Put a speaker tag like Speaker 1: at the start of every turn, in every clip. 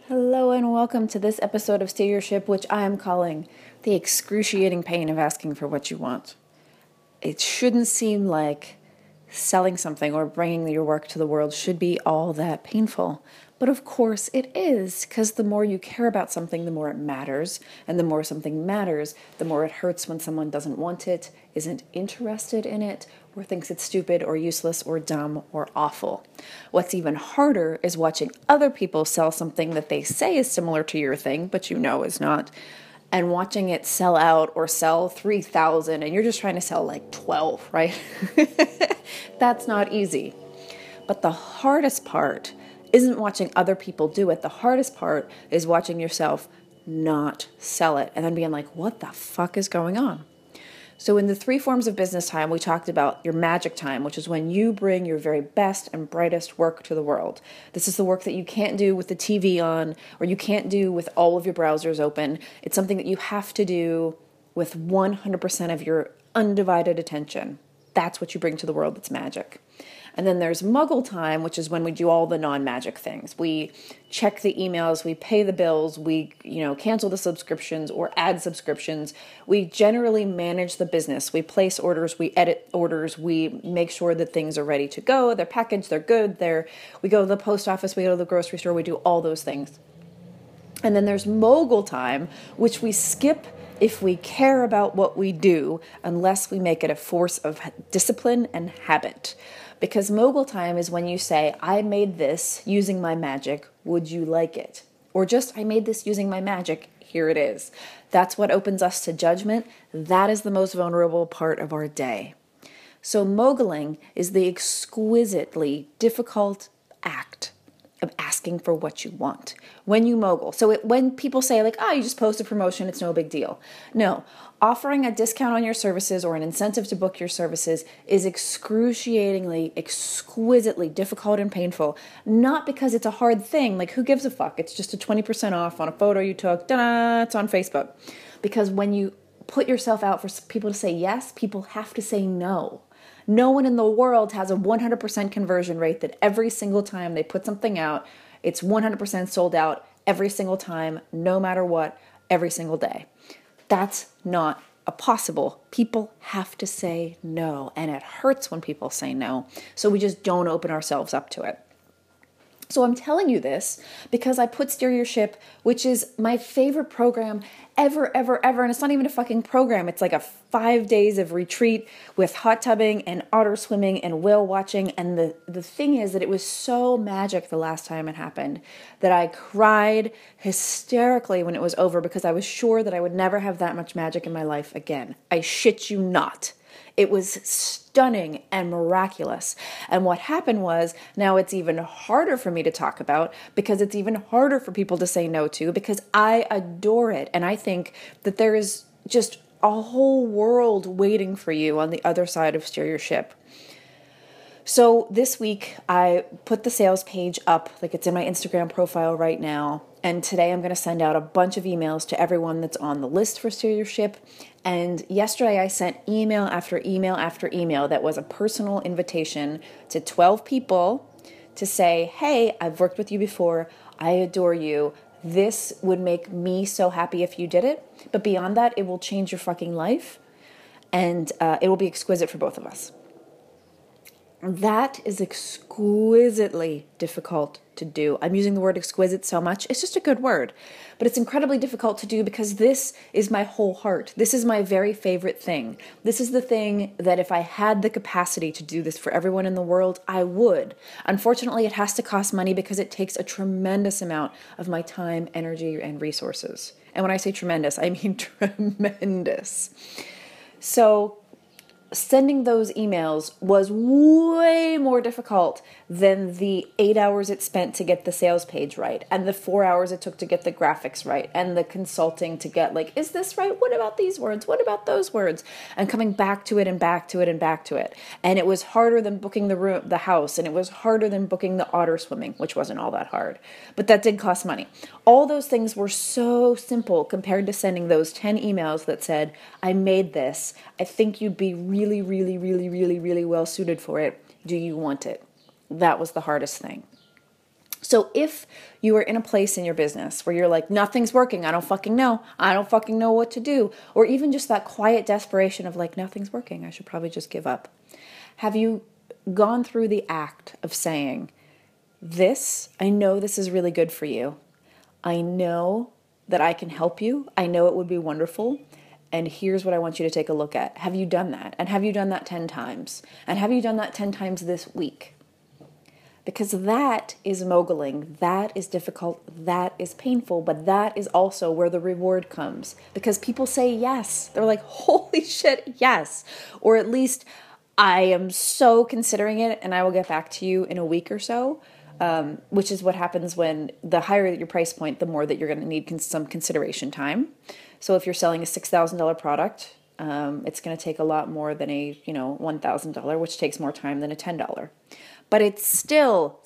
Speaker 1: Hello and welcome to this episode of Steer Your Ship, which I am calling the excruciating pain of asking for what you want. It shouldn't seem like selling something or bringing your work to the world should be all that painful. But of course it is, because the more you care about something, the more it matters. And the more something matters, the more it hurts when someone doesn't want it, isn't interested in it, or thinks it's stupid or useless or dumb or awful. What's even harder is watching other people sell something that they say is similar to your thing, but you know is not, and watching it sell out or sell 3,000 and you're just trying to sell like 12, right? That's not easy. But the hardest part isn't watching other people do it. The hardest part is watching yourself not sell it and then being like, what the fuck is going on? So in the 3 forms of business time, we talked about your magic time, which is when you bring your very best and brightest work to the world. This is the work that you can't do with the TV on, or you can't do with all of your browsers open. It's something that you have to do with 100% of your undivided attention. That's what you bring to the world that's magic. And then there's muggle time, which is when we do all the non-magic things. We check the emails, we pay the bills, we cancel the subscriptions or add subscriptions. We generally manage the business. We place orders, we edit orders, we make sure that things are ready to go, they're packaged, they're good, we go to the post office, we go to the grocery store, we do all those things. And then there's mogul time, which we skip if we care about what we do, unless we make it a force of discipline and habit. Because mogul time is when you say, I made this using my magic, would you like it? Or just, I made this using my magic, here it is. That's what opens us to judgment. That is the most vulnerable part of our day. So moguling is the exquisitely difficult act of asking for what you want when you mogul. So when people say like, you just post a promotion, it's no big deal. No, offering a discount on your services or an incentive to book your services is excruciatingly, exquisitely difficult and painful. Not because it's a hard thing, like who gives a fuck? It's just a 20% off on a photo you took, ta-da, it's on Facebook. Because when you put yourself out for people to say yes, people have to say no. No one in the world has a 100% conversion rate that every single time they put something out, it's 100% sold out every single time, no matter what, every single day. That's not possible. People have to say no, and it hurts when people say no, so we just don't open ourselves up to it. So I'm telling you this because I put Steer Your Ship, which is my favorite program ever. And it's not even a fucking program. It's like a 5 days of retreat with hot tubbing and otter swimming and whale watching. And the thing is that it was so magic the last time it happened that I cried hysterically when it was over because I was sure that I would never have that much magic in my life again. I shit you not. It was stunning and miraculous. And what happened was, now it's even harder for me to talk about because it's even harder for people to say no to because I adore it. And I think that there is just a whole world waiting for you on the other side of Steer Your Ship. So this week I put the sales page up, like it's in my Instagram profile right now. And today I'm going to send out a bunch of emails to everyone that's on the list for Steer Your Ship. And yesterday I sent email after email after email that was a personal invitation to 12 people to say, hey, I've worked with you before. I adore you. This would make me so happy if you did it. But beyond that, it will change your fucking life. And it will be exquisite for both of us. That is exquisitely difficult to do. I'm using the word exquisite so much. It's just a good word. But it's incredibly difficult to do because this is my whole heart. This is my very favorite thing. This is the thing that if I had the capacity to do this for everyone in the world, I would. Unfortunately, it has to cost money because it takes a tremendous amount of my time, energy, and resources. And when I say tremendous, I mean tremendous. So sending those emails was way more difficult than the 8 hours it spent to get the sales page right, and the 4 hours it took to get the graphics right, and the consulting to get like, is this right? What about these words? What about those words? And coming back to it and back to it and back to it. And it was harder than booking the house, and it was harder than booking the otter swimming, which wasn't all that hard. But that did cost money. All those things were so simple compared to sending those 10 emails that said, I made this. I think you'd be really, really, really, really, really well suited for it. Do you want it? That was the hardest thing. So if you are in a place in your business where you're like, nothing's working, I don't fucking know what to do, or even just that quiet desperation of like, nothing's working, I should probably just give up. Have you gone through the act of saying, I know this is really good for you. I know that I can help you. I know it would be wonderful. And here's what I want you to take a look at. Have you done that? And have you done that 10 times? And have you done that 10 times this week? Because that is moguling, that is difficult, that is painful, but that is also where the reward comes. Because people say yes. They're like, holy shit, yes. Or at least, I am so considering it and I will get back to you in a week or so. Which is what happens when the higher your price point, the more that you're going to need some consideration time. So if you're selling a $6,000 product, it's going to take a lot more than a $1,000, which takes more time than a $10. But it's still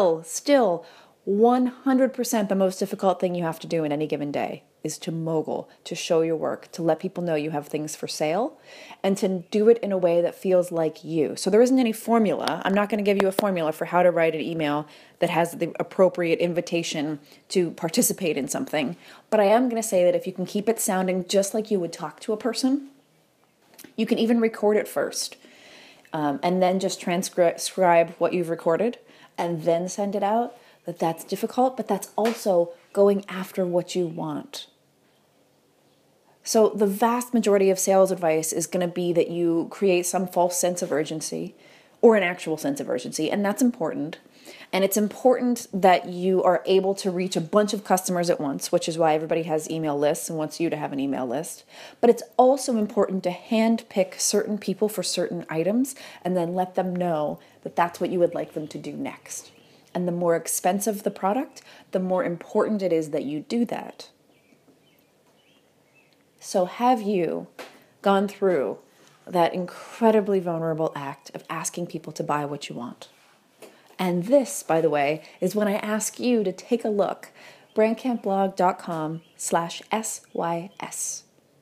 Speaker 1: 100% the most difficult thing you have to do in any given day is to mogul, to show your work, to let people know you have things for sale, and to do it in a way that feels like you. So there isn't any formula. I'm not going to give you a formula for how to write an email that has the appropriate invitation to participate in something. But I am going to say that if you can keep it sounding just like you would talk to a person, you can even record it first. And then just transcribe what you've recorded and then send it out, that's difficult, but that's also going after what you want. So the vast majority of sales advice is going to be that you create some false sense of urgency or an actual sense of urgency, and that's important. And it's important that you are able to reach a bunch of customers at once, which is why everybody has email lists and wants you to have an email list. But it's also important to handpick certain people for certain items and then let them know that that's what you would like them to do next. And the more expensive the product, the more important it is that you do that. So have you gone through that incredibly vulnerable act of asking people to buy what you want? And this, by the way, is when I ask you to take a look. brandcampblog.com/SYS.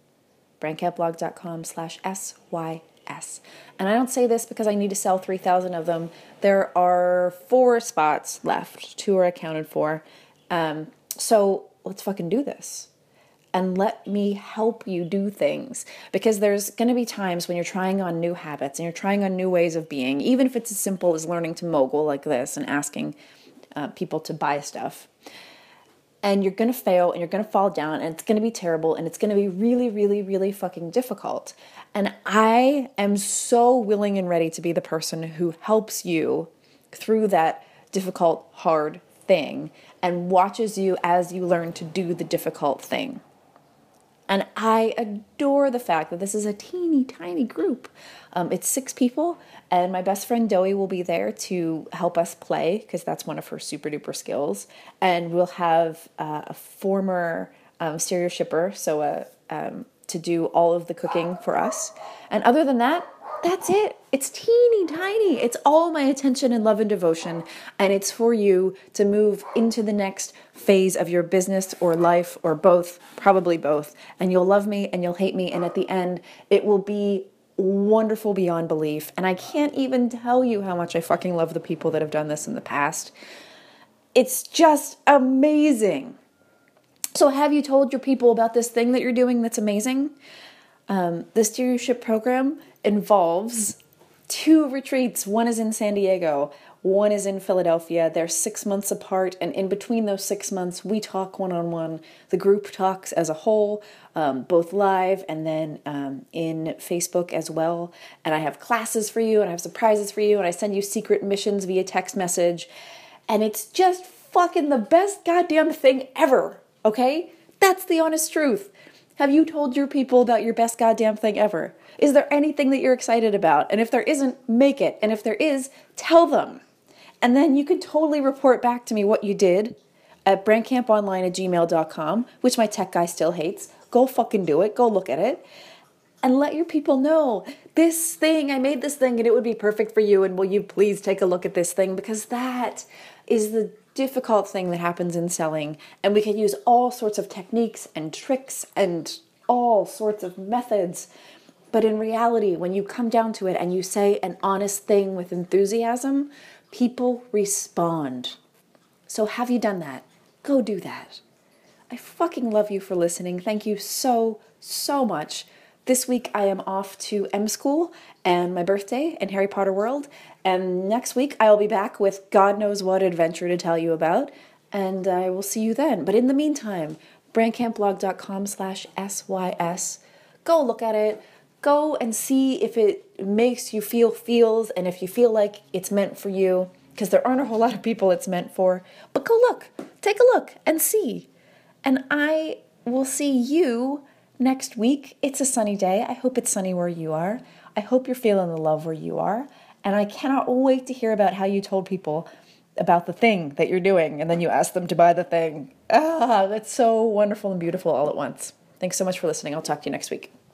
Speaker 1: brandcampblog.com/SYS. And I don't say this because I need to sell 3,000 of them. There are 4 spots left. 2 are accounted for. So let's fucking do this. And let me help you do things. Because there's going to be times when you're trying on new habits and you're trying on new ways of being, even if it's as simple as learning to mogul like this and asking people to buy stuff. And you're going to fail and you're going to fall down and it's going to be terrible and it's going to be really, really, really fucking difficult. And I am so willing and ready to be the person who helps you through that difficult, hard thing and watches you as you learn to do the difficult thing. And I adore the fact that this is a teeny tiny group. It's 6 people, and my best friend Doey will be there to help us play, because that's one of her super duper skills. And we'll have a former stereo shipper, so to do all of the cooking for us. And other than that, that's it. It's teeny tiny. It's all my attention and love and devotion. And it's for you to move into the next phase of your business or life or both, probably both. And you'll love me and you'll hate me. And at the end, it will be wonderful beyond belief. And I can't even tell you how much I fucking love the people that have done this in the past. It's just amazing. So have you told your people about this thing that you're doing that's amazing? The Stereo Ship program involves 2 retreats. One is in San Diego, one is in Philadelphia. They're 6 months apart, and in between those 6 months, we talk one-on-one. The group talks as a whole, both live and then in Facebook as well. And I have classes for you, and I have surprises for you, and I send you secret missions via text message. And it's just fucking the best goddamn thing ever, okay? That's the honest truth. Have you told your people about your best goddamn thing ever? Is there anything that you're excited about? And if there isn't, make it. And if there is, tell them. And then you can totally report back to me what you did at brandcamponline@gmail.com, which my tech guy still hates. Go fucking do it. Go look at it. And let your people know, this thing, I made this thing and it would be perfect for you. And will you please take a look at this thing? Because that is the difficult thing that happens in selling. And we can use all sorts of techniques and tricks and all sorts of methods. But in reality, when you come down to it and you say an honest thing with enthusiasm, people respond. So have you done that? Go do that. I fucking love you for listening. Thank you so, so much. This week I am off to M School and my birthday and Harry Potter World. And next week I will be back with God knows what adventure to tell you about. And I will see you then. But in the meantime, brandcampblog.com/SYS. Go look at it. Go and see if it makes you feel feels and if you feel like it's meant for you. Because there aren't a whole lot of people it's meant for. But go look. Take a look and see. And I will see you next week. It's a sunny day. I hope it's sunny where you are. I hope you're feeling the love where you are. And I cannot wait to hear about how you told people about the thing that you're doing and then you asked them to buy the thing. That's so wonderful and beautiful all at once. Thanks so much for listening. I'll talk to you next week.